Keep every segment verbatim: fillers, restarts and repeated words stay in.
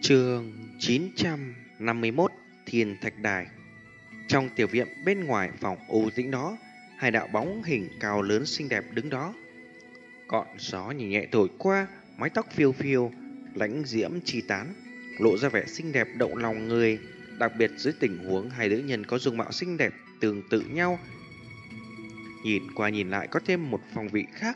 Chương chín trăm năm mươi mốt Thiên Thạch Đài. Trong tiểu viện bên ngoài phòng u tĩnh đó, hai đạo bóng hình cao lớn xinh đẹp đứng đó. Cọn gió nhẹ nhẹ thổi qua, mái tóc phiêu phiêu, lãnh diễm chi tán, lộ ra vẻ xinh đẹp động lòng người. Đặc biệt dưới tình huống hai nữ nhân có dung mạo xinh đẹp tương tự nhau, nhìn qua nhìn lại có thêm một phong vị khác.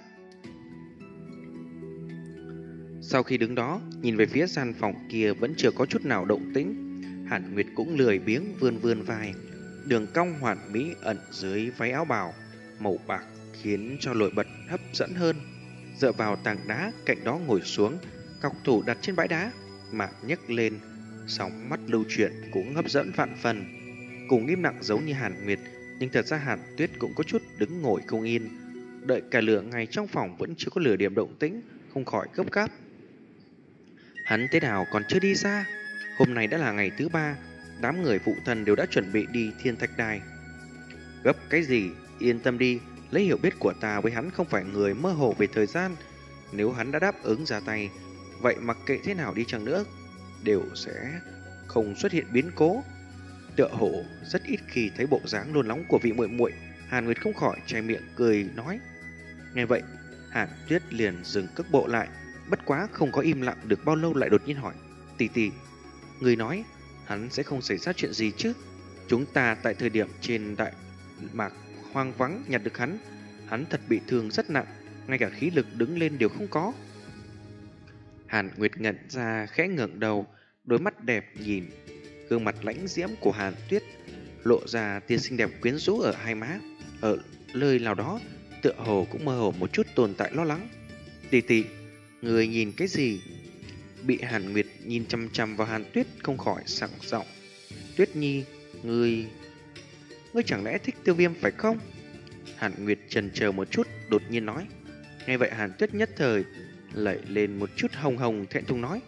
Sau khi đứng đó, nhìn về phía gian phòng kia vẫn chưa có chút nào động tĩnh, Hàn Nguyệt cũng lười biếng vươn vươn vai, đường cong hoàn mỹ ẩn dưới váy áo bào màu bạc khiến cho nổi bật hấp dẫn hơn. Dựa vào tảng đá cạnh đó ngồi xuống, cọc thủ đặt trên bãi đá, mà nhấc lên, sóng mắt lưu chuyển cũng hấp dẫn vạn phần. Cùng im lặng giống như Hàn Nguyệt, nhưng thật ra Hàn Tuyết cũng có chút đứng ngồi không yên. Đợi cả lửa ngày trong phòng vẫn chưa có lửa điểm động tĩnh, không khỏi gấp gáp. Hắn thế nào còn chưa đi ra? Hôm nay đã là ngày thứ ba, đám người phụ thần đều đã chuẩn bị đi Thiên Thạch Đài. Gấp cái gì? Yên tâm đi, lấy hiểu biết của ta với hắn không phải người mơ hồ về thời gian. Nếu hắn đã đáp ứng ra tay, vậy mặc kệ thế nào đi chăng nữa, đều sẽ không xuất hiện biến cố. Tựa hồ rất ít khi thấy bộ dáng nôn nóng của vị muội muội, Hàn Nguyệt không khỏi che miệng cười nói. Nghe vậy, Hàn Tuyết liền dừng cước bộ lại. Bất quá không có im lặng được bao lâu lại đột nhiên hỏi, tỷ tỷ, người nói hắn sẽ không xảy ra chuyện gì chứ? Chúng ta tại thời điểm trên đại mạc hoang vắng nhặt được hắn, hắn thật bị thương rất nặng, ngay cả khí lực đứng lên đều không có. Hàn Nguyệt ngẩn ra khẽ ngẩng đầu, đôi mắt đẹp nhìn gương mặt lãnh diễm của Hàn Tuyết, lộ ra tia xinh đẹp quyến rũ ở hai má. Ở nơi nào đó, tựa hồ cũng mơ hồ một chút tồn tại lo lắng. Tỷ tỷ, người nhìn cái gì? Bị Hàn Nguyệt nhìn chăm chăm vào Hàn Tuyết không khỏi sảng giọng. Tuyết Nhi, người... Ngươi chẳng lẽ thích Tiêu Viêm phải không? Hàn Nguyệt chần chờ một chút, đột nhiên nói. Nghe vậy Hàn Tuyết nhất thời lẩy lên một chút hồng hồng thẹn thùng nói.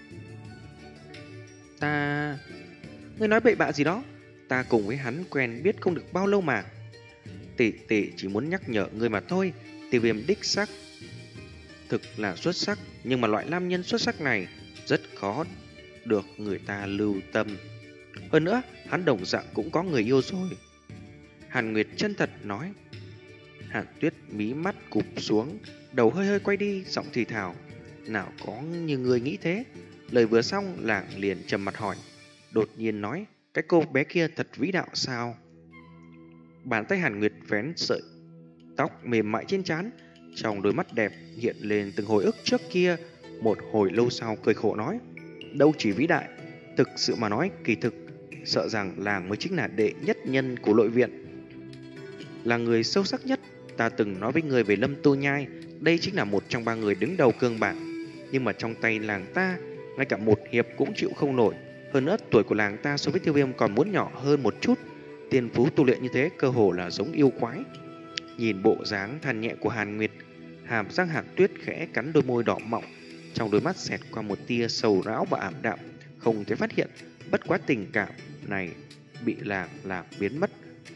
Ta... Ngươi nói bậy bạ gì đó? Ta cùng với hắn quen biết không được bao lâu mà. Tỷ tỷ chỉ muốn nhắc nhở ngươi mà thôi. Tiêu Viêm đích xác thực là xuất sắc, nhưng mà loại nam nhân xuất sắc này rất khó được người ta lưu tâm. Hơn nữa, hắn đồng dạng cũng có người yêu rồi. Hàn Nguyệt chân thật nói. Hàn Tuyết mí mắt cụp xuống, đầu hơi hơi quay đi, giọng thì thào. Nào có như người nghĩ thế. Lời vừa xong, làng liền trầm mặt hỏi. Đột nhiên nói, cái cô bé kia thật vĩ đạo sao? Bàn tay Hàn Nguyệt vén sợi tóc mềm mại trên trán, trong đôi mắt đẹp hiện lên từng hồi ức trước kia. Một hồi lâu sau cười khổ nói, đâu chỉ vĩ đại, thực sự mà nói kỳ thực sợ rằng làng mới chính là đệ nhất nhân của nội viện, là người sâu sắc nhất. Ta từng nói với người về Lâm Tu Nhai, đây chính là một trong ba người đứng đầu cương bảng, nhưng mà trong tay làng ta ngay cả một hiệp cũng chịu không nổi. Hơn nữa tuổi của làng ta so với Tiêu Viêm còn muốn nhỏ hơn một chút. Tiên phú tu luyện như thế cơ hồ là giống yêu quái. Nhìn bộ dáng than nhẹ của Hàn Nguyệt, hàm răng Hàn Tuyết khẽ cắn đôi môi đỏ mọng, trong đôi mắt xẹt qua một tia sầu não và ảm đạm, không thể phát hiện bất quá tình cảm này bị làng làm biến mất.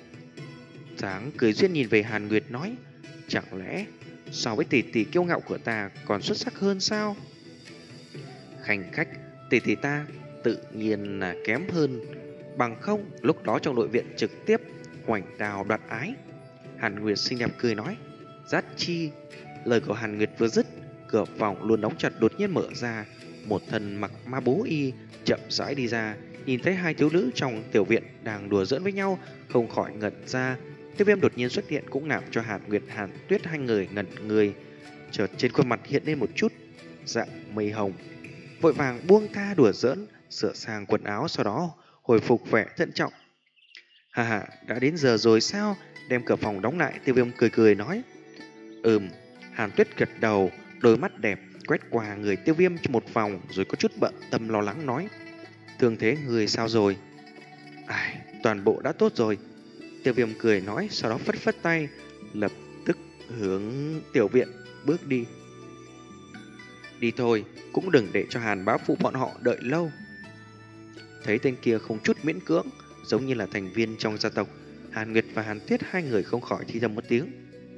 Dáng cười duyên nhìn về Hàn Nguyệt nói, chẳng lẽ so với tỷ tỷ kiêu ngạo của ta còn xuất sắc hơn sao? Khanh khách, tỷ tỷ ta tự nhiên là kém hơn, bằng không lúc đó trong nội viện trực tiếp hoành đào đoạt ái. Hàn Nguyệt xinh đẹp cười nói, Giác Chi. Lời của Hàn Nguyệt vừa dứt, cửa phòng luôn đóng chặt đột nhiên mở ra, một thân mặc ma bố y chậm rãi đi ra. Nhìn thấy hai thiếu nữ trong tiểu viện đang đùa giỡn với nhau, không khỏi ngẩn ra. Tiêu Viêm đột nhiên xuất hiện cũng làm cho Hàn Nguyệt, Hàn Tuyết hai người ngẩn người. Chợt trên khuôn mặt hiện lên một chút dạng mây hồng, vội vàng buông tha đùa giỡn, sửa sang quần áo, sau đó hồi phục vẻ thận trọng. Hà hà, đã đến giờ rồi sao? Đem cửa phòng đóng lại, Tiêu Viêm cười cười nói. Ừm. Hàn Tuyết gật đầu, đôi mắt đẹp quét qua người Tiêu Viêm cho một vòng, rồi có chút bận tâm lo lắng nói, thương thế người sao rồi? Ai, toàn bộ đã tốt rồi. Tiêu Viêm cười nói, sau đó phất phất tay, lập tức hướng tiểu viện bước đi. Đi thôi, cũng đừng để cho Hàn bá phụ bọn họ đợi lâu. Thấy tên kia không chút miễn cưỡng, giống như là thành viên trong gia tộc, Hàn Nguyệt và Hàn Tuyết hai người không khỏi thi thầm một tiếng,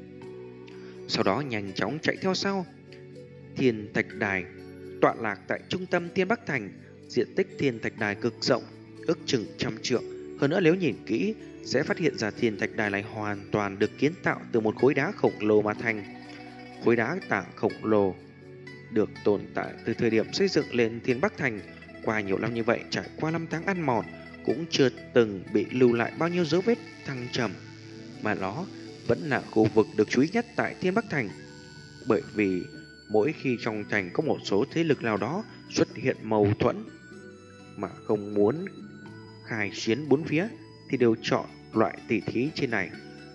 sau đó nhanh chóng chạy theo sau. Thiên Thạch Đài tọa lạc tại trung tâm Tiên Bắc Thành, Diện tích thiên thạch đài cực rộng, ước chừng trăm trượng. Hơn nữa nếu nhìn kỹ sẽ phát hiện ra thiên thạch đài này hoàn toàn được kiến tạo từ một khối đá khổng lồ mà thành. Khối đá tảng khổng lồ được tồn tại từ thời điểm xây dựng lên Thiên Bắc Thành. Qua nhiều năm như vậy, trải qua năm tháng ăn mòn, cũng chưa từng bị lưu lại bao nhiêu dấu vết thăng trầm, mà nó vẫn là khu vực được chú ý nhất tại Thiên Bắc Thành. Bởi vì mỗi khi trong thành có một số thế lực nào đó xuất hiện mâu thuẫn mà không muốn khai chiến bốn phía thì đều chọn loại tỷ thí trên này.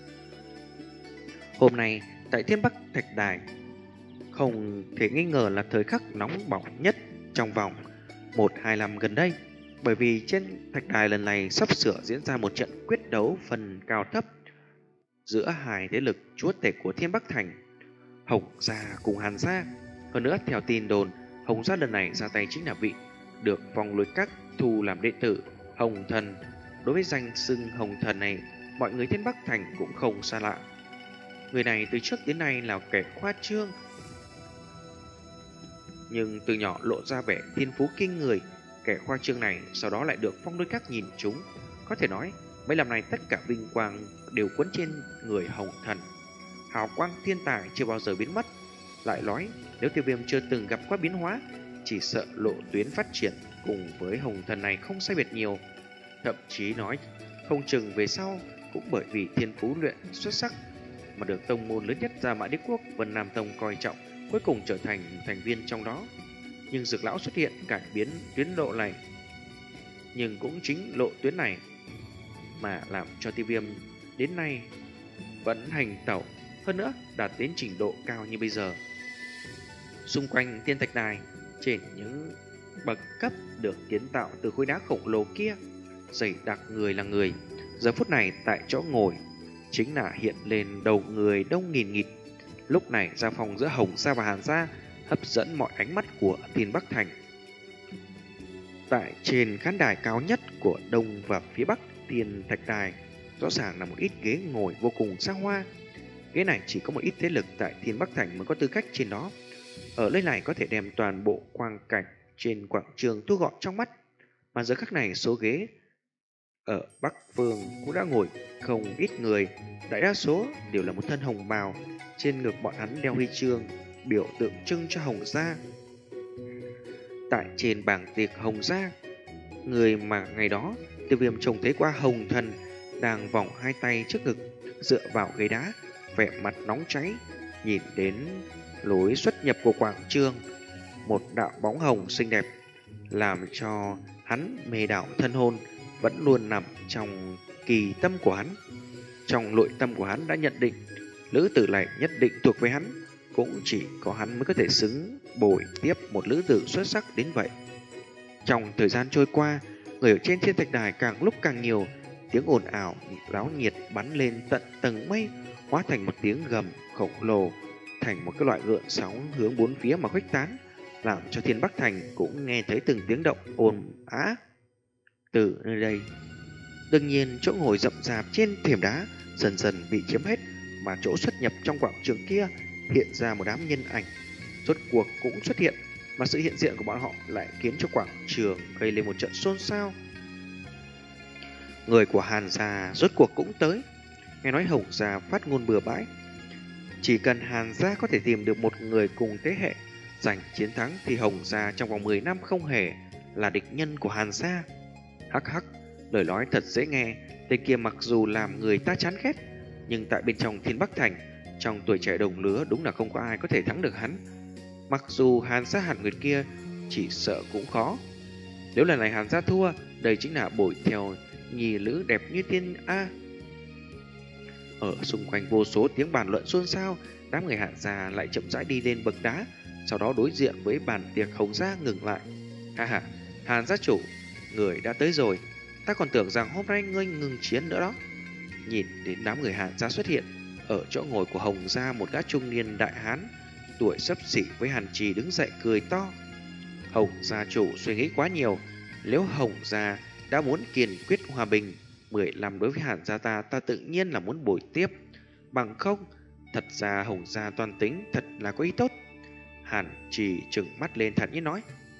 Hôm nay tại Thiên Bắc Thạch Đài không thể nghi ngờ là thời khắc nóng bỏng nhất trong vòng một hai năm gần đây, bởi vì trên thạch đài lần này sắp sửa diễn ra một trận quyết đấu phần cao thấp giữa hai thế lực chúa tể của Thiên Bắc Thành, Hồng Gia cùng Hàn Gia. Hơn nữa theo tin đồn, Hồng Gia lần này ra tay chính là vị được vòng lối các thu làm đệ tử Hồng Thần. Đối với danh xưng Hồng Thần này, mọi người Thiên Bắc Thành cũng không xa lạ. Người này từ trước đến nay là kẻ khoa trương, nhưng từ nhỏ lộ ra vẻ thiên phú kinh người. Kẻ khoa trương này sau đó lại được phong đôi các nhìn chúng. Có thể nói mấy năm nay tất cả vinh quang đều quấn trên người Hồng Thần. Hào quang thiên tài chưa bao giờ biến mất. Lại nói nếu Tiêu Viêm chưa từng gặp qua biến hóa, chỉ sợ lộ tuyến phát triển cùng với Hồng Thần này không sai biệt nhiều. Thậm chí nói không chừng về sau cũng bởi vì thiên phú luyện xuất sắc mà được tông môn lớn nhất Gia Mã Đế Quốc Vân Nam Tông coi trọng, cuối cùng trở thành thành viên trong đó. Nhưng Dược Lão xuất hiện cải biến tuyến lộ này, nhưng cũng chính lộ tuyến này mà làm cho Tiêu Viêm đến nay vẫn hành tẩu, hơn nữa đạt đến trình độ cao như bây giờ. Xung quanh Thiên Thạch Đài, trên những bậc cấp được kiến tạo từ khối đá khổng lồ kia, dày đặc người là người. Giờ phút này tại chỗ ngồi chính là hiện lên đầu người đông nghìn nghịt. Lúc này giao phòng giữa Hồng Gia và Hàn Gia hấp dẫn mọi ánh mắt của Thiên Bắc Thành. Tại trên khán đài cao nhất của đông và phía bắc Thiên Thạch Đài, rõ ràng là một ít ghế ngồi vô cùng xa hoa. Ghế này chỉ có một ít thế lực tại Thiên Bắc Thành mới có tư cách trên đó. Ở nơi này có thể đem toàn bộ quang cảnh trên quảng trường thu gọn trong mắt. Mà giờ khắc này số ghế ở Bắc Phương cũng đã ngồi không ít người, đại đa số đều là một thân hồng bào, trên ngực bọn hắn đeo huy chương biểu tượng trưng cho Hồng Gia. Tại trên bảng tiệc Hồng Gia, người mà ngày đó Tiêu Viêm trông thấy qua Hồng Thần đang vòng hai tay trước ngực dựa vào ghế đá, vẻ mặt nóng cháy, nhìn đến lối xuất nhập của quảng trường, một đạo bóng hồng xinh đẹp làm cho hắn mê đảo thân hồn vẫn luôn nằm trong kỳ tâm của hắn. Trong nội tâm của hắn đã nhận định nữ tử này nhất định thuộc về hắn, cũng chỉ có hắn mới có thể xứng bồi tiếp một nữ tử xuất sắc đến vậy. Trong thời gian trôi qua, người ở trên Thiên Thạch Đài càng lúc càng nhiều, tiếng ồn ào náo nhiệt bắn lên tận tầng mây, hóa thành một tiếng gầm khổng lồ, thành một cái loại gợn sóng hướng bốn phía mà khuếch tán, làm cho Thiên Bắc Thành cũng nghe thấy từng tiếng động ồn ào từ nơi đây. Đương nhiên chỗ ngồi rậm rạp trên thềm đá dần dần bị chiếm hết, mà chỗ xuất nhập trong quảng trường kia hiện ra một đám nhân ảnh rốt cuộc cũng xuất hiện, mà sự hiện diện của bọn họ lại khiến cho quảng trường gây lên một trận xôn xao. Người của Hàn Gia rốt cuộc cũng tới. Nghe nói Hồng Gia phát ngôn bừa bãi, chỉ cần Hàn Gia có thể tìm được một người cùng thế hệ giành chiến thắng thì Hồng Gia trong vòng mười năm không hề là địch nhân của Hàn Gia. Hắc hắc, lời nói thật dễ nghe, tên kia mặc dù làm người ta chán ghét, nhưng tại bên trong Thiên Bắc Thành, trong tuổi trẻ đồng lứa đúng là không có ai có thể thắng được hắn. Mặc dù Hàn Gia Hàn Nguyệt kia chỉ sợ cũng khó. Nếu lần này Hàn Gia thua, đây chính là bội theo nhì nữ đẹp như tiên A. Ở xung quanh vô số tiếng bàn luận xôn xao, đám người Hàn Gia lại chậm rãi đi lên bậc đá, sau đó đối diện với bàn tiệc Hồng Gia ngừng lại. Ha ha, Hàn gia chủ, người đã tới rồi, ta còn tưởng rằng hôm nay ngươi ngừng chiến nữa đó. Nhìn đến đám người Hàn Gia xuất hiện, ở chỗ ngồi của Hồng Gia một gã trung niên đại hán tuổi xấp xỉ với Hàn Trì đứng dậy cười to. Hồng gia chủ suy nghĩ quá nhiều, nếu Hồng Gia đã muốn kiên quyết hòa bình, mười năm đối với Hàn gia ta, ta tự nhiên là muốn bồi tiếp. Bằng không, thật ra Hồng Gia toan tính thật là có ý tốt. Hàn Trì trừng mắt lên thản nhiên nói.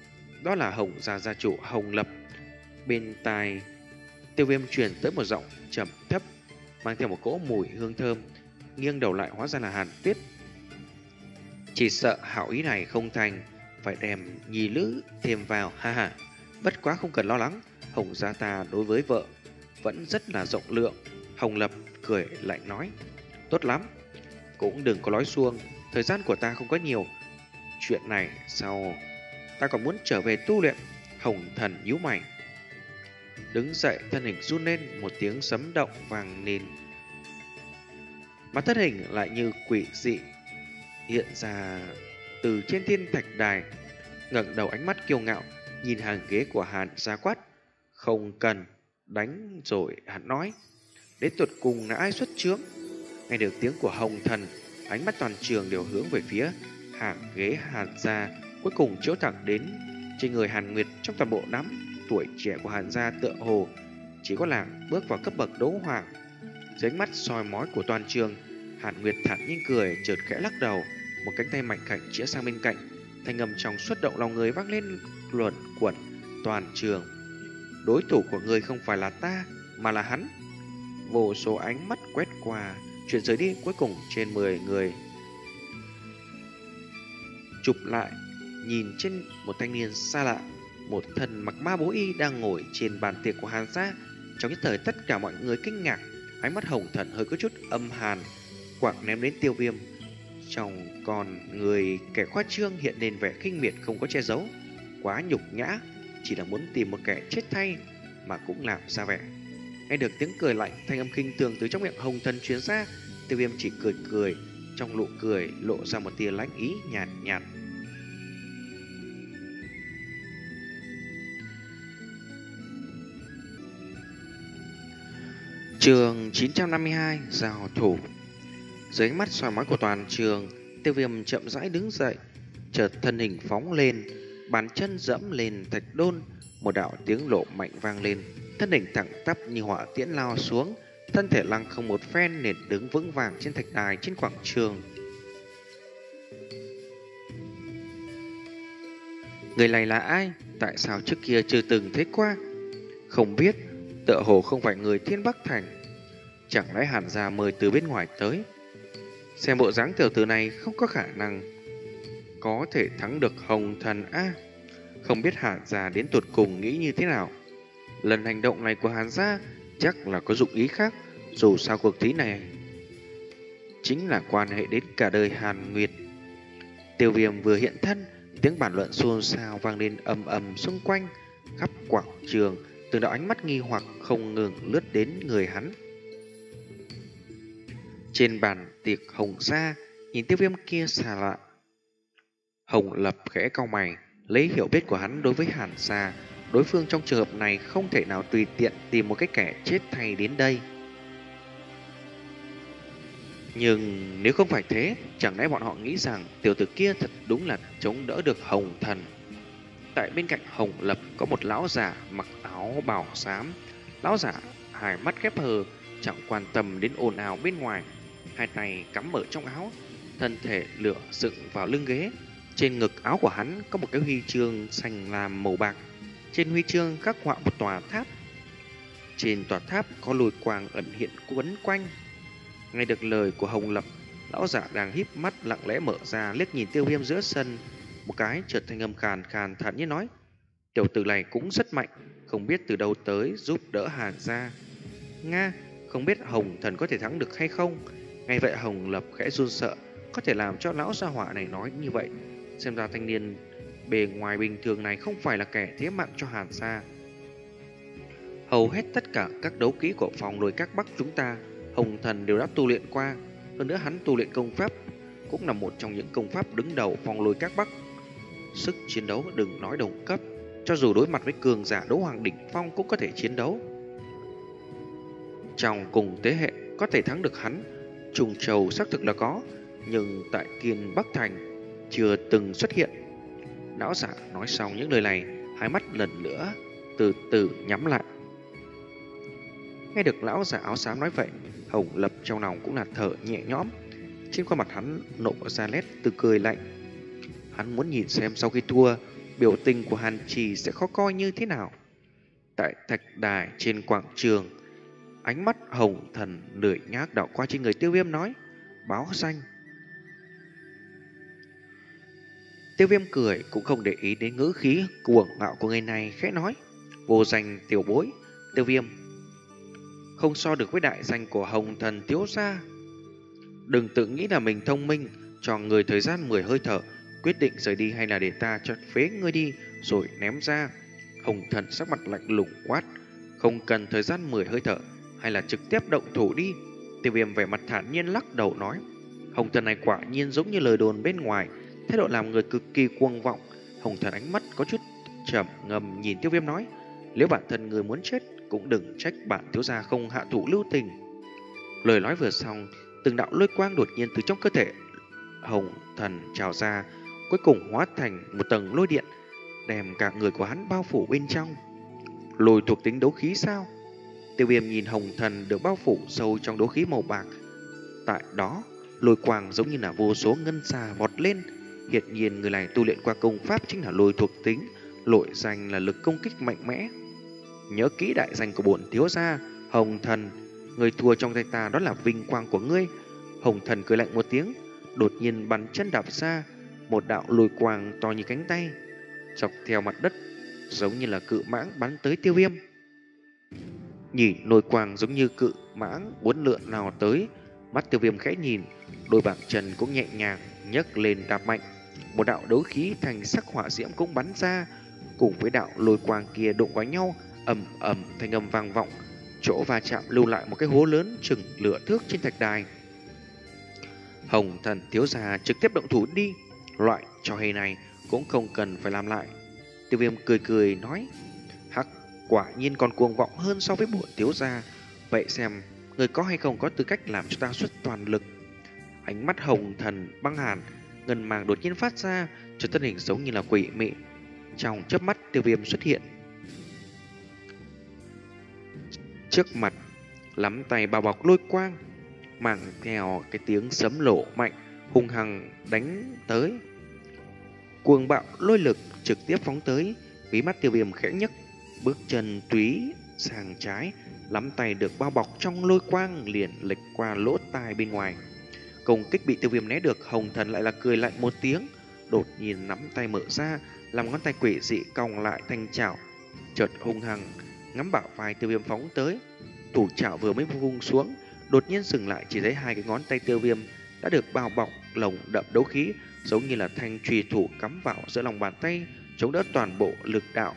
đó là Hồng gia gia chủ Hồng Lập. Bên tai Tiêu Viêm truyền tới một giọng trầm thấp, mang theo một cỗ mùi hương thơm. Nghiêng đầu lại hóa ra là Hàn Tuyết. Chỉ sợ hảo ý này không thành, phải đem nhì lữ thêm vào, ha ha. Bất quá không cần lo lắng, Hồng gia ta đối với vợ vẫn rất là rộng lượng. Hồng Lập cười lạnh nói, tốt lắm, cũng đừng có nói suông, thời gian của ta không có nhiều. Chuyện này sau ta còn muốn trở về tu luyện. Hồng Thần nhíu mày, đứng dậy, thân hình run lên, một tiếng sấm động vang lên, mà thân hình lại như quỷ dị hiện ra từ trên thiên thạch đài. Ngẩng đầu, ánh mắt kiêu ngạo nhìn hàng ghế của Hàn gia quát, không cần đánh rồi. Hắn nói, đến tuột cùng là ai xuất chướng? Nghe được tiếng của Hồng Thần, ánh mắt toàn trường đều hướng về phía hàng ghế Hàn gia, cuối cùng chiếu thẳng đến trên người Hàn Nguyệt. Trong toàn bộ đám tuổi trẻ của Hàn gia tựa hồ chỉ có nàng bước vào cấp bậc đấu hoàng. Dưới ánh mắt soi mói của toàn trường, Hàn Nguyệt thản nhiên cười, chợt khẽ lắc đầu, một cánh tay mạnh khảnh chĩa sang bên cạnh, thanh âm trong xuất động lòng người vang lên luẩn quẩn toàn trường. Đối thủ của người không phải là ta, mà là hắn. Vô số ánh mắt quét qua, chuyển rời đi, cuối cùng trên mười người chụp lại, nhìn trên một thanh niên xa lạ, một thân mặc ma bố y đang ngồi trên bàn tiệc của Hàn gia. Trong nhất thời tất cả mọi người kinh ngạc, ánh mắt Hồng Thần hơi có chút âm hàn, quảng ném đến Tiêu Viêm. Trong con người kẻ khoa trương hiện lên vẻ khinh miệt không có che giấu, quá nhục nhã, chỉ là muốn tìm một kẻ chết thay mà cũng làm ra vẻ. Nghe được tiếng cười lạnh, thanh âm khinh thường từ trong miệng Hồng Thần truyền ra, Tiêu Viêm chỉ cười cười, trong nụ cười lộ ra một tia lãnh ý nhàn nhạt, nhạt. Chương chín trăm năm mươi hai, giao thủ. Dưới ánh mắt soi mói của toàn trường, Tiêu Viêm chậm rãi đứng dậy, chợt thân hình phóng lên, bàn chân dẫm lên thạch đôn, một đạo tiếng lộ mạnh vang lên, thân hình thẳng tắp như hỏa tiễn lao xuống, thân thể lăng không một phen liền đứng vững vàng trên thạch đài trên quảng trường. Người này là ai? Tại sao trước kia chưa từng thấy qua? Không biết, tựa hồ không phải người Thiên Bắc Thành. Chẳng lẽ Hàn gia mời từ bên ngoài tới? Xem bộ dáng tiểu tử này không có khả năng có thể thắng được Hồng Thần a. Không biết Hàn gia đến tột cùng nghĩ như thế nào. Lần hành động này của Hàn gia chắc là có dụng ý khác. Dù sao cuộc thi này chính là quan hệ đến cả đời Hàn Nguyệt. Tiêu Viêm vừa hiện thân, tiếng bàn luận xôn xao vang lên ầm ầm xung quanh khắp quảng trường. Từng đạo ánh mắt nghi hoặc không ngừng lướt đến người hắn. Trên bàn tiệc Hồng gia, nhìn Tiêu Viêm kia xa lạ, Hồng Lập khẽ cau mày, lấy hiểu biết của hắn đối với Hàn gia, đối phương trong trường hợp này không thể nào tùy tiện tìm một cái kẻ chết thay đến đây. Nhưng nếu không phải thế, chẳng lẽ bọn họ nghĩ rằng tiểu tử kia thật đúng là chống đỡ được Hồng Thần? Tại bên cạnh Hồng Lập có một lão giả mặc áo bào xám. Lão giả hai mắt khép hờ, chẳng quan tâm đến ồn ào bên ngoài, hai tay cắm ở trong áo, thân thể lửa dựng vào lưng ghế. Trên ngực áo của hắn có một cái huy chương xanh lam màu bạc. Trên huy chương khắc họa một tòa tháp. Trên tòa tháp có lồi quang ẩn hiện quấn quanh. Nghe được lời của Hồng Lập, lão giả đang híp mắt lặng lẽ mở ra, liếc nhìn Tiêu Viêm giữa sân một cái, chợt thanh âm khàn khàn thản nhiên nói, tiểu tử này cũng rất mạnh, không biết từ đâu tới giúp đỡ Hàn gia. Nga, không biết Hồng Thần có thể thắng được hay không? Ngay vậy Hồng Lập khẽ run sợ, có thể làm cho lão gia hỏa này nói như vậy. Xem ra thanh niên bề ngoài bình thường này không phải là kẻ thế mạnh cho Hàn gia. Hầu hết tất cả các đấu kỹ của phòng lôi các Bắc chúng ta, Hồng Thần đều đã tu luyện qua. Hơn nữa hắn tu luyện công pháp cũng là một trong những công pháp đứng đầu phong lôi các Bắc. Sức chiến đấu đừng nói đồng cấp, cho dù đối mặt với cường giả đấu hoàng đỉnh phong cũng có thể chiến đấu. Trong cùng thế hệ có thể thắng được hắn, Trùng Châu xác thực là có, nhưng tại Kiên Bắc Thành chưa từng xuất hiện. Lão giả nói xong những lời này, hai mắt lần nữa từ từ nhắm lại. Nghe được lão giả áo xám nói vậy, Hồng Lập trong lòng cũng là thở nhẹ nhõm. Trên khuôn mặt hắn nộ ra nét từ cười lạnh. Hắn muốn nhìn xem sau khi thua, biểu tình của Hàn Trì sẽ khó coi như thế nào. Tại thạch đài trên quảng trường, ánh mắt Hồng Thần lười nhác đảo qua trên người Tiêu Viêm nói: báo danh. Tiêu Viêm cười cũng không để ý đến ngữ khí cuồng ngạo của người này, khẽ nói: vô danh tiểu bối. Tiêu Viêm không so được với đại danh của Hồng Thần thiếu gia. Đừng tự nghĩ là mình thông minh, cho người thời gian mười hơi thở quyết định rời đi, hay là để ta cho phế ngươi đi rồi ném ra. Hồng Thần sắc mặt lạnh lùng quát: không cần thời gian mười hơi thở, hay là trực tiếp động thủ đi. Tiêu Viêm vẻ mặt thản nhiên lắc đầu nói: Hồng Thần này quả nhiên giống như lời đồn bên ngoài, thái độ làm người cực kỳ cuồng vọng. Hồng Thần ánh mắt có chút trầm ngầm nhìn Tiêu Viêm nói: nếu bản thân người muốn chết, cũng đừng trách bản thiếu gia không hạ thủ lưu tình. Lời nói vừa xong, từng đạo lôi quang đột nhiên từ trong cơ thể Hồng Thần trào ra, cuối cùng hóa thành một tầng lôi điện, đem cả người của hắn bao phủ bên trong. Lôi thuộc tính đấu khí sao? Tiêu Viêm nhìn Hồng Thần được bao phủ sâu trong đấu khí màu bạc. Tại đó, lôi quang giống như là vô số ngân xà vọt lên. Hiển nhiên người này tu luyện qua công pháp chính là lôi thuộc tính, nội danh là lực công kích mạnh mẽ. Nhớ kỹ đại danh của bổn thiếu gia, Hồng Thần. Người thua trong tay ta đó là vinh quang của ngươi. Hồng Thần cười lạnh một tiếng, đột nhiên bắn chân đạp ra, một đạo lôi quang to như cánh tay dọc theo mặt đất, giống như là cự mãng bắn tới Tiêu Viêm. Nhìn lôi quang giống như cự mãng uốn lượn nào tới, mắt Tiêu Viêm khẽ nhìn, đôi bàn chân cũng nhẹ nhàng nhấc lên đạp mạnh, một đạo đấu khí thành sắc hỏa diễm cũng bắn ra, cùng với đạo lôi quang kia đụng vào nhau, ầm ầm thanh âm vang vọng, chỗ va chạm lưu lại một cái hố lớn chừng lửa thước trên thạch đài. Hồng Thần thiếu gia trực tiếp động thủ đi, loại trò hề này cũng không cần phải làm lại. Tiêu Viêm cười cười nói: hắc, quả nhiên còn cuồng vọng hơn so với bổn thiếu gia. Vậy xem người có hay không có tư cách làm cho ta xuất toàn lực. Ánh mắt Hồng Thần băng hàn, ngân màng đột nhiên phát ra, cho thân hình giống như là quỷ mị. Trong chớp mắt, Tiêu Viêm xuất hiện trước mặt, lắm tay bao bọc lôi quang, mang theo cái tiếng sấm lộ mạnh, hung hăng đánh tới. Cuồng bạo lôi lực trực tiếp phóng tới, mí mắt Tiêu Viêm khẽ nhấc, bước chân túy sang trái, lắm tay được bao bọc trong lôi quang liền lệch qua lỗ tai bên ngoài. Công kích bị Tiêu Viêm né được, Hồng Thần lại là cười lạnh một tiếng, đột nhiên nắm tay mở ra, làm ngón tay quỷ dị cong lại thành chảo, chợt hung hăng ngắm bạo vai Tiêu Viêm phóng tới. Thủ chảo vừa mới vung xuống, đột nhiên dừng lại, chỉ thấy hai cái ngón tay Tiêu Viêm đã được bao bọc lồng đậm đấu khí, giống như là thanh chùy thủ cắm vào giữa lòng bàn tay, chống đỡ toàn bộ lực đạo.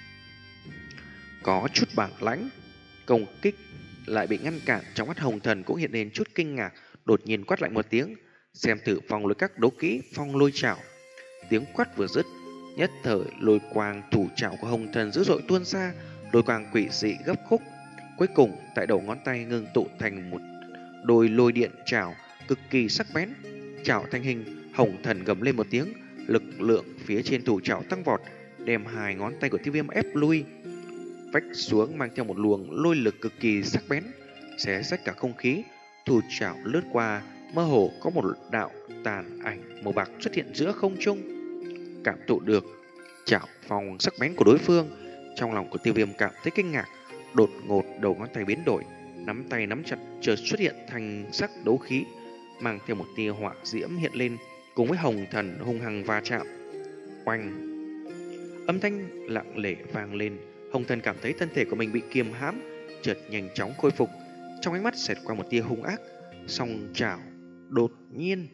Có chút bản lãnh. Công kích lại bị ngăn cản, trong mắt Hồng Thần cũng hiện lên chút kinh ngạc, đột nhiên quát lạnh một tiếng: xem thử phong lôi các đấu kỹ phong lôi chảo. Tiếng quát vừa dứt, nhất thời lôi quang thủ chảo của Hồng Thần dữ dội tuôn ra, lôi quang quỷ dị gấp khúc, cuối cùng tại đầu ngón tay ngưng tụ thành một đôi lôi điện chảo cực kỳ sắc bén. Chảo thành hình, Hồng Thần gầm lên một tiếng, lực lượng phía trên thủ chảo tăng vọt, đem hai ngón tay của Tiêu Viêm ép lui, vách xuống, mang theo một luồng lôi lực cực kỳ sắc bén, xé rách cả không khí. Thủ chảo lướt qua, mơ hồ có một đạo tàn ảnh màu bạc xuất hiện giữa không trung. Cảm thụ được chảo phong sắc bén của đối phương, trong lòng của Tiêu Viêm cảm thấy kinh ngạc, đột ngột đầu ngón tay biến đổi, nắm tay nắm chặt chợt xuất hiện thành sắc đấu khí, mang theo một tia hỏa diễm hiện lên, cùng với Hồng Thần hung hăng va chạm. Oanh! Âm thanh lặng lẽ vang lên. Hồng Thần cảm thấy thân thể của mình bị kiềm hãm, chợt nhanh chóng khôi phục, trong ánh mắt xẹt qua một tia hung ác, song chảo đột nhiên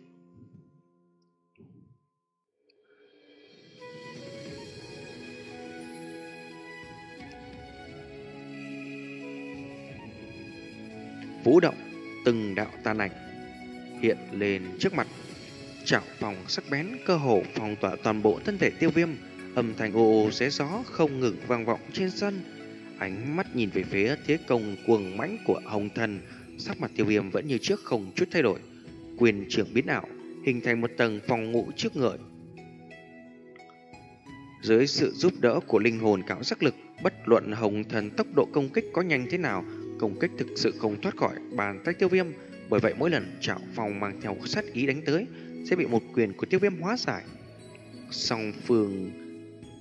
vũ động, từng đạo tàn ảnh hiện lên trước mặt. Chảo phòng sắc bén cơ hồ phòng tỏa toàn bộ thân thể Tiêu Viêm, âm thanh ồ ồ xé gió không ngừng vang vọng trên sân. Ánh mắt nhìn về phía thế công cuồng mãnh của Hồng Thần, sắc mặt Tiêu Viêm vẫn như trước không chút thay đổi, quyền trưởng biến ảo, hình thành một tầng phòng ngự trước người. Dưới sự giúp đỡ của linh hồn cảm giác lực, bất luận Hồng Thần tốc độ công kích có nhanh thế nào, công kích thực sự không thoát khỏi bàn tay Tiêu Viêm. Bởi vậy mỗi lần chảo phòng mang theo sát ý đánh tới sẽ bị một quyền của Tiêu Viêm hóa giải. Song phương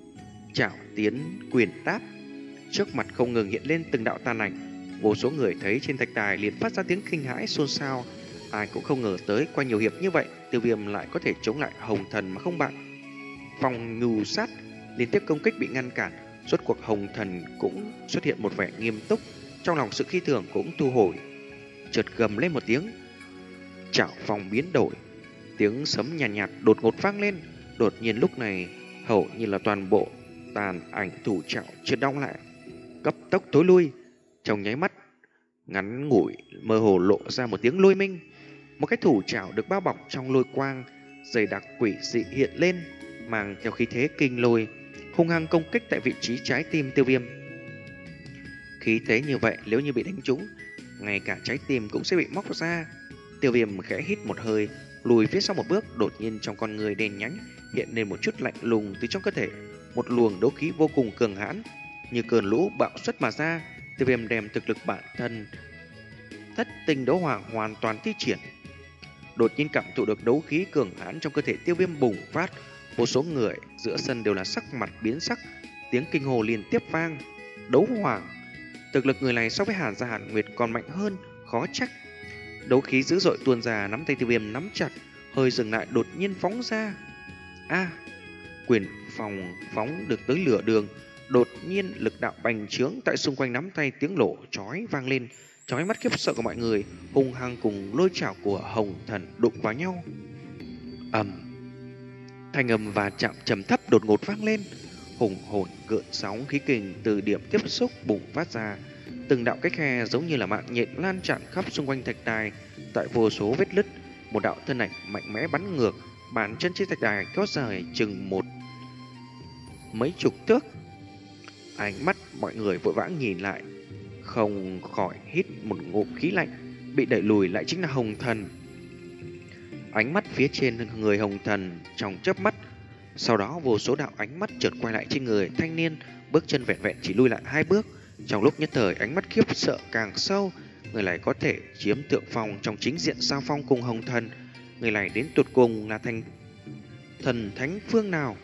chảo tiến quyền đáp. Trước mặt không ngừng hiện lên từng đạo tàn ảnh. Vô số người thấy trên thạch đài liền phát ra tiếng kinh hãi xôn xao. Ai cũng không ngờ tới qua nhiều hiệp như vậy, Tiêu Viêm lại có thể chống lại Hồng Thần mà không bại. Phòng ngưu sát liên tiếp công kích bị ngăn cản. Rốt cuộc Hồng Thần cũng xuất hiện một vẻ nghiêm túc, trong lòng sự khi thường cũng thu hồi. Chợt gầm lên một tiếng, chảo phòng biến đổi. Tiếng sấm nhàn nhạt, nhạt đột ngột vang lên. Đột nhiên lúc này hầu như là toàn bộ tàn ảnh thủ chảo chợt đong lại, cấp tốc tối lui. Trong nháy mắt ngắn ngủi mơ hồ lộ ra một tiếng lôi minh. Một cái thủ chảo được bao bọc trong lôi quang dày đặc quỷ dị hiện lên, mang theo khí thế kinh lôi, hung hăng công kích tại vị trí trái tim Tiêu Viêm. Khí thế như vậy nếu như bị đánh trúng, ngay cả trái tim cũng sẽ bị móc ra. Tiêu Viêm khẽ hít một hơi, lùi phía sau một bước. Đột nhiên trong con người đen nhánh hiện lên một chút lạnh lùng từ trong cơ thể. Một luồng đấu khí vô cùng cường hãn như cơn lũ bạo xuất mà ra. Tiêu Viêm đem thực lực bản thân thất tinh đấu hỏa hoàn toàn thi triển. Đột nhiên cảm thụ được đấu khí cường hãn trong cơ thể Tiêu Viêm bùng phát. Vô số người giữa sân đều là sắc mặt biến sắc, tiếng kinh hồ liên tiếp vang. Đấu hoàng, thực lực người này so với Hàn Gia Hàn Nguyệt còn mạnh hơn, khó trách. Đấu khí dữ dội tuôn ra, nắm tay Tiêu Viêm nắm chặt, hơi dừng lại đột nhiên phóng ra. A, à, quyền phòng phóng được tới lửa đường. Đột nhiên lực đạo bành trướng tại xung quanh nắm tay, tiếng lộ chói vang lên. Trong ánh mắt khiếp sợ của mọi người, hung hăng cùng lôi chảo của Hồng Thần đụng vào nhau. Ầm, thanh âm và chạm trầm thấp đột ngột vang lên. Hùng hồn gợn sóng khí kình từ điểm tiếp xúc bùng phát ra. Từng đạo cái khe giống như là mạng nhện lan tràn khắp xung quanh thạch đài. Tại vô số vết nứt, một đạo thân ảnh mạnh mẽ bắn ngược, bàn chân trên thạch đài kéo dài chừng một mấy chục thước. Ánh mắt mọi người vội vã nhìn lại, không khỏi hít một ngụm khí lạnh. Bị đẩy lùi lại chính là Hồng Thần. Ánh mắt phía trên người Hồng Thần trong chớp mắt, sau đó vô số đạo ánh mắt chợt quay lại trên người thanh niên, bước chân vẹn vẹn chỉ lui lại hai bước. Trong lúc nhất thời ánh mắt khiếp sợ càng sâu. Người này có thể chiếm thượng phong trong chính diện giao phong cùng Hồng Thần. Người này đến tột cùng là thành thần thánh phương nào?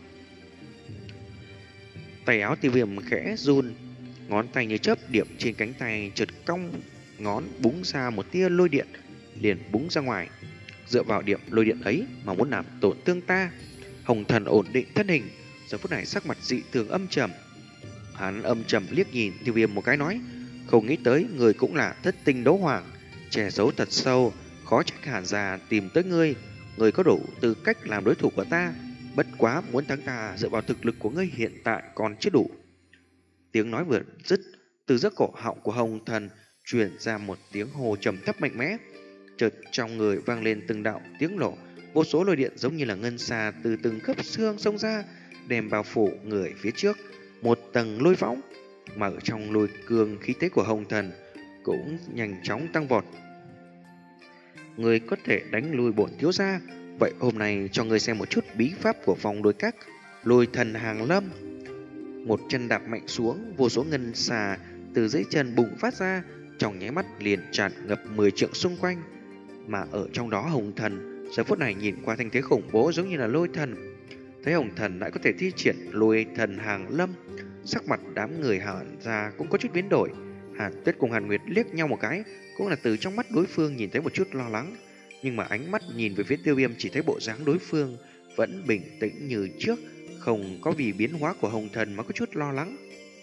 Tay áo Tiêu Viêm khẽ run, ngón tay như chớp điểm trên cánh tay chợt cong ngón búng ra một tia lôi điện, liền búng ra ngoài. Dựa vào điểm lôi điện ấy mà muốn làm tổn thương ta. Hồng Thần ổn định thân hình, giờ phút này sắc mặt dị thường âm trầm. Hắn âm trầm liếc nhìn Tiêu Viêm một cái nói, không nghĩ tới người cũng là thất tinh đấu hoàng, che giấu thật sâu, khó trách Hàn gia tìm tới ngươi. Ngươi có đủ tư cách làm đối thủ của ta, bất quá muốn thắng ta dựa vào thực lực của ngươi hiện tại còn chưa đủ. Tiếng nói vừa dứt, từ giữa cổ họng của Hồng Thần truyền ra một tiếng hồ trầm thấp mạnh mẽ. Chợt trong người vang lên từng đạo tiếng nổ, vô số lôi điện giống như là ngân xa từ từng khớp xương xông ra, đem bao phủ người phía trước một tầng lôi võng. Mà ở trong lôi cương, khí thế của Hồng Thần cũng nhanh chóng tăng vọt. Người có thể đánh lui bổn thiếu gia, vậy hôm nay cho người xem một chút bí pháp của vòng đối các Lôi Thần Hàng Lâm. Một chân đạp mạnh xuống, vô số ngân xà từ dưới chân bùng phát ra, trong nháy mắt liền tràn ngập mười trượng xung quanh. Mà ở trong đó Hồng Thần giờ phút này nhìn qua thanh thế khủng bố giống như là lôi thần. Thấy Hồng Thần lại có thể thi triển Lôi Thần Hàng Lâm, sắc mặt đám người Hàn gia cũng có chút biến đổi. Hàn Tuyết cùng Hàn Nguyệt liếc nhau một cái, cũng là từ trong mắt đối phương nhìn thấy một chút lo lắng. Nhưng mà ánh mắt nhìn về phía Tiêu Viêm chỉ thấy bộ dáng đối phương vẫn bình tĩnh như trước, không có vì biến hóa của Hồng Thần mà có chút lo lắng.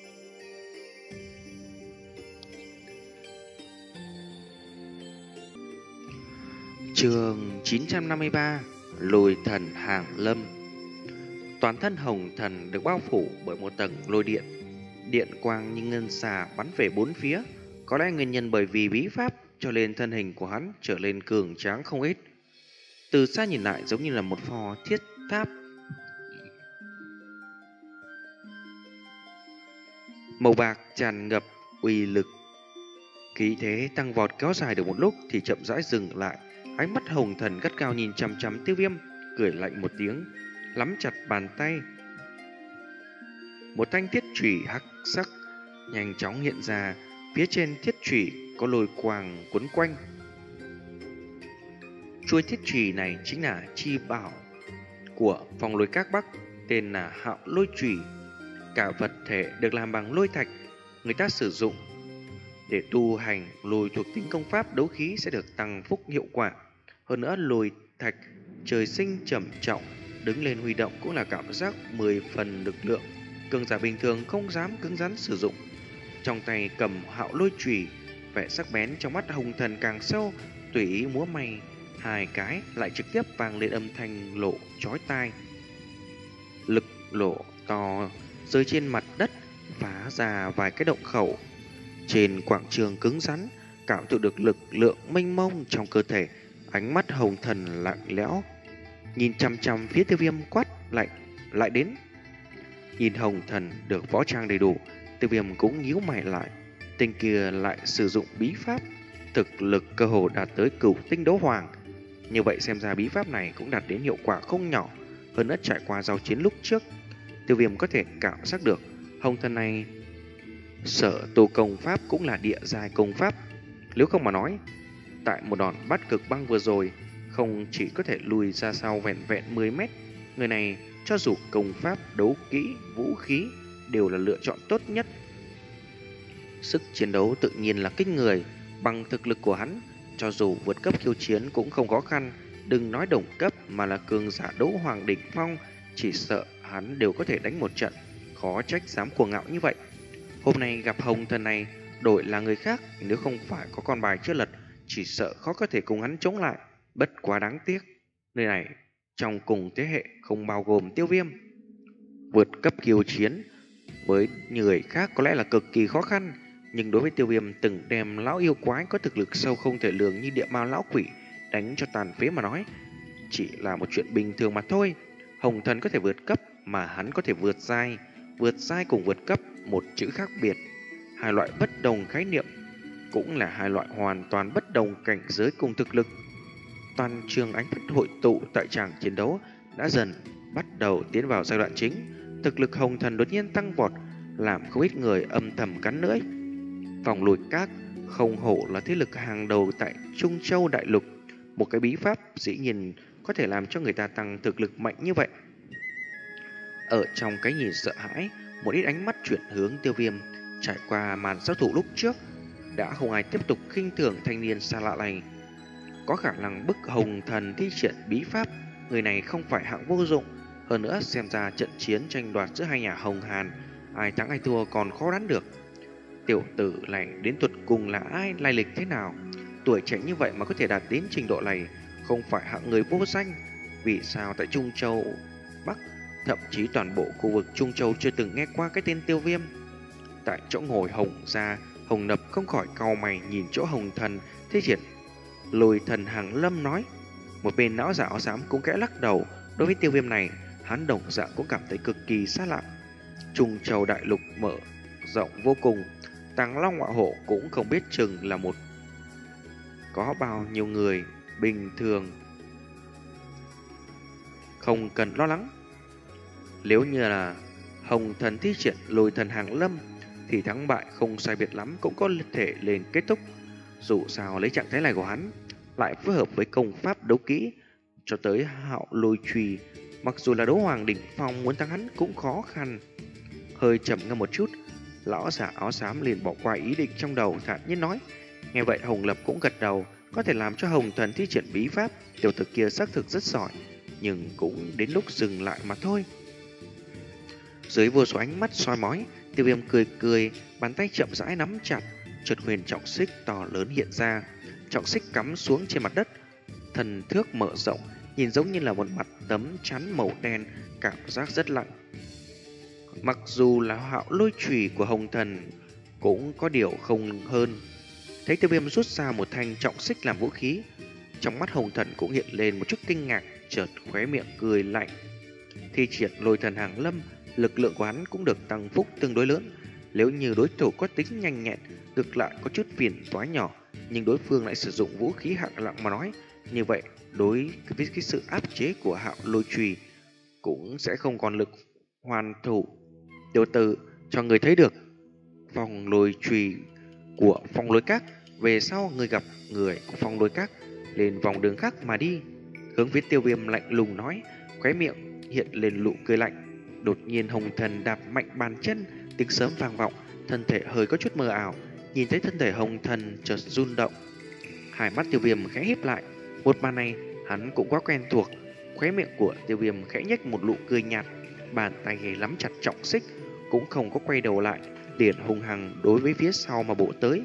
Chương chín trăm năm mươi ba, Lôi Thần Hàng Lâm. Toàn thân Hồng Thần được bao phủ bởi một tầng lôi điện, điện quang như ngân xà bắn về bốn phía. Có lẽ nguyên nhân bởi vì bí pháp cho nên thân hình của hắn trở lên cường tráng không ít. Từ xa nhìn lại giống như là một phò thiết tháp màu bạc tràn ngập uy lực. Khí thế tăng vọt kéo dài được một lúc thì chậm rãi dừng lại. Ánh mắt Hồng Thần gắt gao nhìn chằm chằm Tiêu Viêm, cười lạnh một tiếng, nắm chặt bàn tay. Một thanh thiết chủy hắc sắc nhanh chóng hiện ra, phía trên thiết chủy có lôi quang quấn quanh. Chuôi thiết chủy này chính là chi bảo của vòng lôi các Bắc, tên là Hạo Lôi Chủy. cả vật thể được làm bằng lôi thạch. Người ta sử dụng để tu hành lôi thuộc tính công pháp đấu khí sẽ được tăng phúc hiệu quả. Hơn nữa lôi thạch trời sinh trầm trọng, đứng lên huy động cũng là cảm giác mười phần lực lượng. Cường giả bình thường không dám cứng rắn sử dụng. Trong tay cầm hạo lôi chùy, vẻ sắc bén trong mắt Hồng Thần càng sâu, tùy ý múa may hai cái lại trực tiếp vang lên âm thanh lộ chói tai. Lực lộ to rơi trên mặt đất, phá ra vài cái động khẩu. Trên quảng trường cứng rắn, cảm thụ được lực lượng mênh mông trong cơ thể, ánh mắt Hồng Thần lạnh lẽo, nhìn chăm chăm phía Tiêu Viêm quát lạnh lại đến. Nhìn Hồng Thần được võ trang đầy đủ, Tiêu Viêm cũng nhíu mày lại. Tên kia lại sử dụng bí pháp, thực lực cơ hồ đạt tới cửu tinh đấu hoàng. Như vậy xem ra bí pháp này cũng đạt đến hiệu quả không nhỏ. Hơn nữa trải qua giao chiến lúc trước, Tiêu Viêm có thể cảm giác được Hồng Thần này sở tu công pháp cũng là địa giai công pháp. Nếu không mà nói, tại một đòn bắt cực băng vừa rồi, không chỉ có thể lùi ra sau vẹn vẹn mười mét, người này cho dù công pháp, đấu kỹ, vũ khí đều là lựa chọn tốt nhất. Sức chiến đấu tự nhiên là kinh người, bằng thực lực của hắn, cho dù vượt cấp khiêu chiến cũng không khó khăn. Đừng nói đồng cấp mà là cường giả đấu hoàng đỉnh phong, chỉ sợ hắn đều có thể đánh một trận, khó trách dám cuồng ngạo như vậy. Hôm nay gặp Hồng Thần này, đổi là người khác, nếu không phải có con bài chưa lật, chỉ sợ khó có thể cùng hắn chống lại. Bất quá đáng tiếc, nơi này trong cùng thế hệ không bao gồm Tiêu Viêm. Vượt cấp khiêu chiến với người khác có lẽ là cực kỳ khó khăn, nhưng đối với Tiêu Viêm từng đem lão yêu quái có thực lực sâu không thể lường như địa ma lão quỷ đánh cho tàn phế mà nói, chỉ là một chuyện bình thường mà thôi. Hồng Thần có thể vượt cấp mà hắn có thể vượt giai, vượt giai cùng vượt cấp một chữ khác biệt, hai loại bất đồng khái niệm, cũng là hai loại hoàn toàn bất đồng cảnh giới cùng thực lực. Toàn trường ánh mắt hội tụ tại tràng chiến đấu đã dần bắt đầu tiến vào giai đoạn chính. Thực lực Hồng Thần đột nhiên tăng vọt, làm không ít người âm thầm cắn lưỡi. Vòng lùi các không hổ là thế lực hàng đầu tại Trung Châu đại lục, một cái bí pháp dĩ nhiên có thể làm cho người ta tăng thực lực mạnh như vậy. Ở trong cái nhìn sợ hãi, một ít ánh mắt chuyển hướng Tiêu Viêm. Trải qua màn giao thủ lúc trước, đã không ai tiếp tục khinh thường thanh niên xa lạ này. Có khả năng bức Hồng Thần thi triển bí pháp, người này không phải hạng vô dụng. Hơn nữa xem ra trận chiến tranh đoạt giữa hai nhà Hồng Hàn, ai thắng ai thua còn khó đoán được. Tiểu tử này đến tuột cùng là ai, lai lịch thế nào? Tuổi trẻ như vậy mà có thể đạt đến trình độ này, không phải hạng người vô danh. Vì sao tại Trung Châu Bắc, thậm chí toàn bộ khu vực Trung Châu chưa từng nghe qua cái tên Tiêu Viêm? Tại chỗ ngồi Hồng gia, Hồng Nập không khỏi cau mày nhìn chỗ Hồng Thần thi triển Lôi Thần Hàng Lâm nói. Một bên lão giả áo xám cũng kẽ lắc đầu. Đối với Tiêu Viêm này, hắn đồng dạng cũng cảm thấy cực kỳ xa lạ. Trung Châu đại lục mở rộng vô cùng, Tàng Long Ngọa Hổ cũng không biết chừng là một có bao nhiêu người bình thường không cần lo lắng. Nếu như là Hồng Thần thi triển Lôi Thần Hàng Lâm thì thắng bại không sai biệt lắm cũng có thể lên kết thúc. Dù sao lấy trạng thái này của hắn lại phối hợp với công pháp đấu kỹ cho tới hạo lôi chùy, mặc dù là đấu hoàng đỉnh phong muốn thắng hắn cũng khó khăn. Hơi chậm ngâm một chút, lão giả áo xám liền bỏ qua ý định trong đầu, thản nhiên nói. Nghe vậy Hồng Lập cũng gật đầu, có thể làm cho Hồng Thần thi triển bí pháp, tiểu tử kia xác thực rất giỏi, nhưng cũng đến lúc dừng lại mà thôi. Dưới vô số ánh mắt soi mói, Tiêu Viêm cười cười, bàn tay chậm rãi nắm chặt, chợt huyền trọng xích to lớn hiện ra, trọng xích cắm xuống trên mặt đất, thần thước mở rộng, nhìn giống như là một mặt tấm chắn màu đen, cảm giác rất lạnh. Mặc dù là hạo lôi chùy của Hồng Thần cũng có điều không hơn. Thấy Tiêu Viêm rút ra một thanh trọng xích làm vũ khí, trong mắt Hồng Thần cũng hiện lên một chút kinh ngạc, chợt khóe miệng cười lạnh. Thi triển Lôi Thần Hàng Lâm, lực lượng của hắn cũng được tăng phúc tương đối lớn. Nếu như đối thủ có tính nhanh nhẹn, ngược lại có chút phiền toái nhỏ, nhưng đối phương lại sử dụng vũ khí hạng nặng mà nói, như vậy đối với cái sự áp chế của hạo lôi chùy cũng sẽ không còn lực hoàn thủ. Tiểu tử, cho người thấy được phong lôi chùy của phong lôi các, về sau người gặp người của phong lôi các lên vòng đường khác mà đi. Hướng phía Tiêu Viêm lạnh lùng nói, khóe miệng hiện lên nụ cười lạnh. Đột nhiên Hồng Thần đạp mạnh bàn chân, tiếng sớm vang vọng, thân thể hơi có chút mờ ảo. Nhìn thấy thân thể Hồng Thần chợt run động, hai mắt Tiêu Viêm khẽ híp lại. Một màn này hắn cũng quá quen thuộc. Khóe miệng của Tiêu Viêm khẽ nhếch một nụ cười nhạt, bàn tay nắm chặt trọng xích, cũng không có quay đầu lại, liền hung hăng đối với phía sau mà bổ tới.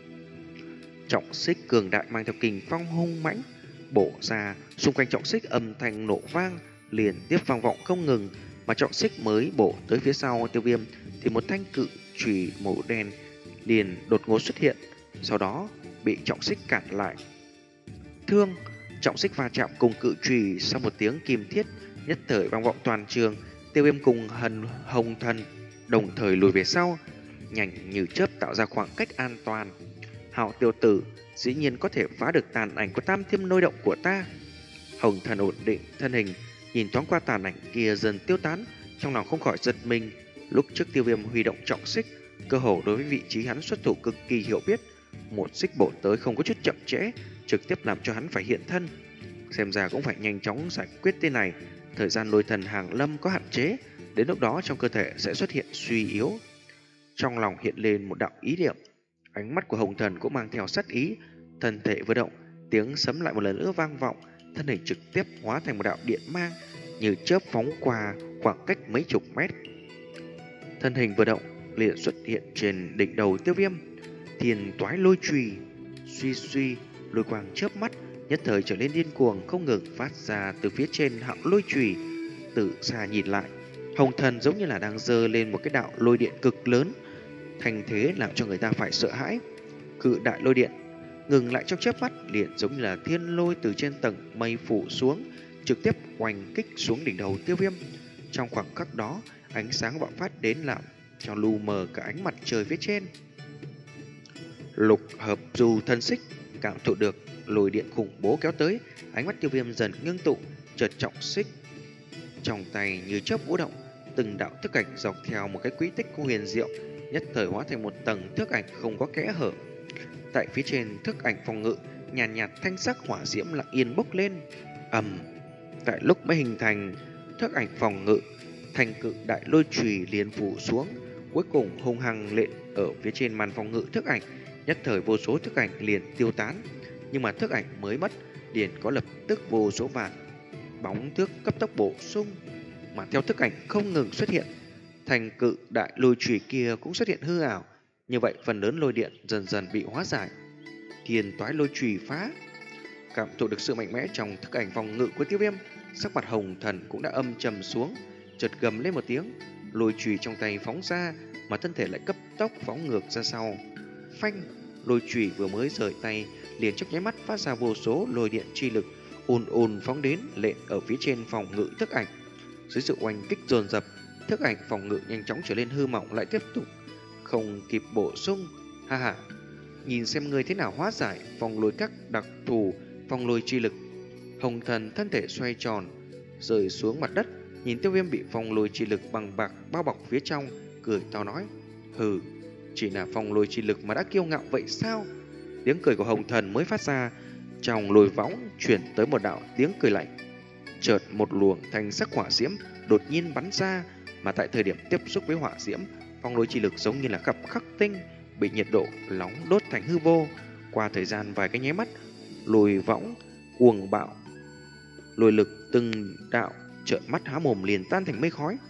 Trọng xích cường đại mang theo kình phong hung mãnh bổ ra, xung quanh trọng xích âm thanh nổ vang, liền tiếp vang vọng không ngừng. Mà trọng xích mới bổ tới phía sau Tiêu Viêm thì một thanh cự chùy màu đen liền đột ngột xuất hiện, sau đó bị trọng xích cản lại. Thương, trọng xích va chạm cùng cự chùy sau một tiếng kim thiết nhất thời vang vọng toàn trường. Tiêu Viêm cùng Hần Hồng Thần đồng thời lùi về sau, nhanh như chớp tạo ra khoảng cách an toàn. Hảo tiểu tử, dĩ nhiên có thể phá được tàn ảnh của tam thiêm lôi động của ta. Hồng Thần ổn định thân hình, nhìn thoáng qua tàn ảnh kia dần tiêu tán, trong lòng không khỏi giật mình. Lúc trước Tiêu Viêm huy động trọng xích, cơ hồ đối với vị trí hắn xuất thủ cực kỳ hiểu biết, một xích bổ tới không có chút chậm trễ, trực tiếp làm cho hắn phải hiện thân. Xem ra cũng phải nhanh chóng giải quyết tên này. Thời gian lôi thần hàng lâm có hạn chế, đến lúc đó trong cơ thể sẽ xuất hiện suy yếu. Trong lòng hiện lên một đạo ý niệm, ánh mắt của Hồng Thần cũng mang theo sát ý. Thân thể vừa động, tiếng sấm lại một lần nữa vang vọng, thân hình trực tiếp hóa thành một đạo điện mang, như chớp phóng qua khoảng cách mấy chục mét. Thân hình vừa động liền xuất hiện trên đỉnh đầu Tiêu Viêm. Thiên toái lôi chùy, suy suy, lôi quang chớp mắt, nhất thời trở nên điên cuồng, không ngừng phát ra từ phía trên họng lôi chùy. Từ xa nhìn lại, Hồng Thần giống như là đang giơ lên một cái đạo lôi điện cực lớn, thành thế làm cho người ta phải sợ hãi. Cự đại lôi điện ngừng lại trong chớp mắt, liền giống như là thiên lôi từ trên tầng mây phủ xuống, trực tiếp oanh kích xuống đỉnh đầu Tiêu Viêm. Trong khoảng khắc đó, ánh sáng bạo phát đến làm cho lu mờ cả ánh mặt trời phía trên. Lục hợp dù thân xích cảm thụ được lôi điện khủng bố kéo tới, ánh mắt Tiêu Viêm dần ngưng tụ, chợt trọng xích trong tay như chớp vũ động, từng đạo thức ảnh dọc theo một cái quỹ tích của huyền diệu, nhất thời hóa thành một tầng thức ảnh không có kẽ hở. Tại phía trên thức ảnh phòng ngự, nhàn nhạt, nhạt thanh sắc hỏa diễm lặng yên bốc lên. Ầm, tại lúc mới hình thành thức ảnh phòng ngự, thành cự đại lôi chùy liền phủ xuống, cuối cùng hung hăng lện ở phía trên màn phòng ngự thức ảnh. Nhất thời vô số thức ảnh liền tiêu tán, nhưng mà thức ảnh mới mất, liền có lập tức vô số vạn bóng thước cấp tốc bổ sung, mà theo thức ảnh không ngừng xuất hiện, thành cự đại lôi chùy kia cũng xuất hiện hư ảo. Như vậy phần lớn lôi điện dần dần bị hóa giải. Thiên toái lôi chùy phá. Cảm thụ được sự mạnh mẽ trong thức ảnh phòng ngự của Tiêu Viêm, sắc mặt Hồng Thần cũng đã âm trầm xuống, chợt gầm lên một tiếng, lôi chùy trong tay phóng ra, mà thân thể lại cấp tốc phóng ngược ra sau. Phanh, lôi chùy vừa mới rời tay, liền trong nháy mắt phát ra vô số lôi điện chi lực ùn ùn phóng đến lện ở phía trên phòng ngự thức ảnh. Dưới sự oanh kích dồn dập, thức ảnh phòng ngự nhanh chóng trở nên hư mỏng, lại tiếp tục không kịp bổ sung. Ha ha, nhìn xem ngươi thế nào hóa giải phòng lôi các đặc thù phòng lôi chi lực. Hồng Thần thân thể xoay tròn rơi xuống mặt đất, nhìn Tiêu Viêm bị phòng lôi chi lực bằng bạc bao bọc phía trong, cười to nói: hừ, chỉ là phòng lôi chi lực mà đã kiêu ngạo vậy sao? Tiếng cười của Hồng Thần mới phát ra, trong lôi võng chuyển tới một đạo tiếng cười lạnh. Chợt một luồng thanh sắc hỏa diễm đột nhiên bắn ra, mà tại thời điểm tiếp xúc với hỏa diễm, phong lôi chi lực giống như là gặp khắc tinh, bị nhiệt độ nóng đốt thành hư vô. Qua thời gian vài cái nháy mắt, lôi võng cuồng bạo, lôi lực từng đạo trợn mắt há mồm liền tan thành mây khói.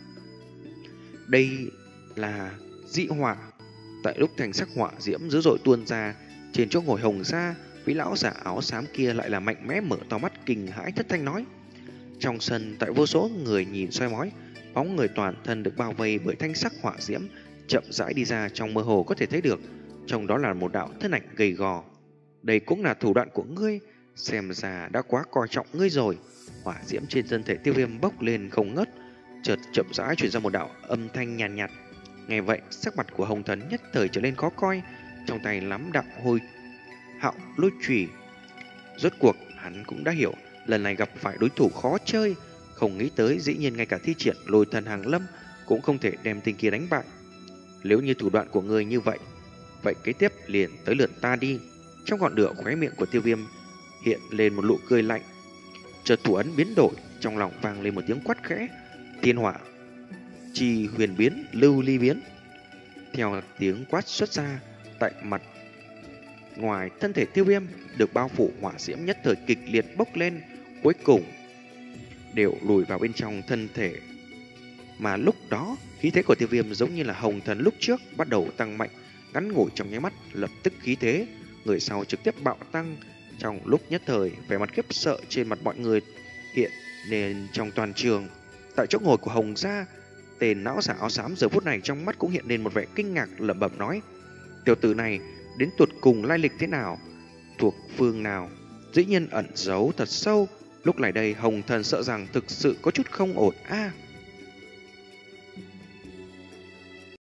Đây là dị hỏa. Tại lúc thành sắc hỏa diễm dữ dội tuôn ra, trên chỗ ngồi Hồng Sa, vị lão giả áo xám kia lại là mạnh mẽ mở to mắt kinh hãi thất thanh nói. Trong sân, tại vô số người nhìn soi mói, bóng người toàn thân được bao vây bởi thanh sắc hỏa diễm chậm rãi đi ra, trong mơ hồ có thể thấy được trong đó là một đạo thân ảnh gầy gò. Đây cũng là thủ đoạn của ngươi, xem ra đã quá coi trọng ngươi rồi. Hỏa diễm trên thân thể Tiêu Viêm bốc lên không ngớt, chợt chậm rãi truyền ra một đạo âm thanh nhàn nhạt, nhạt. Nghe vậy, sắc mặt của Hồng Thần nhất thời trở nên khó coi, trong tay nắm đạo hôi hạo lôi chùy. Rốt cuộc hắn cũng đã hiểu lần này gặp phải đối thủ khó chơi, không nghĩ tới dĩ nhiên ngay cả thi triển lôi thần hàng lâm cũng không thể đem tên kia đánh bại. Nếu như thủ đoạn của ngươi như vậy, vậy kế tiếp liền tới lượt ta đi. Trong ngọn lửa khóe miệng của Tiêu Viêm hiện lên một nụ cười lạnh, chợt thủ ấn biến đổi, trong lòng vang lên một tiếng quát khẽ. Thiên hỏa Chi huyền biến, lưu ly biến. Theo tiếng quát xuất ra, tại mặt ngoài thân thể Tiêu Viêm được bao phủ hỏa diễm nhất thời kịch liệt bốc lên, cuối cùng đều lùi vào bên trong thân thể. Mà lúc đó, khí thế của Tiêu Viêm giống như là hồng thần lúc trước bắt đầu tăng mạnh, ngắn ngủi trong nháy mắt, lập tức khí thế người sau trực tiếp bạo tăng. Trong lúc nhất thời, vẻ mặt khiếp sợ trên mặt mọi người hiện lên trong toàn trường. Tại chỗ ngồi của Hồng gia, tên não giả áo xám giờ phút này trong mắt cũng hiện lên một vẻ kinh ngạc, lẩm bẩm nói: tiểu tử này đến tuột cùng lai lịch thế nào, thuộc phương nào, dĩ nhiên ẩn giấu thật sâu. Lúc này đây Hồng thần sợ rằng thực sự có chút không ổn a. À,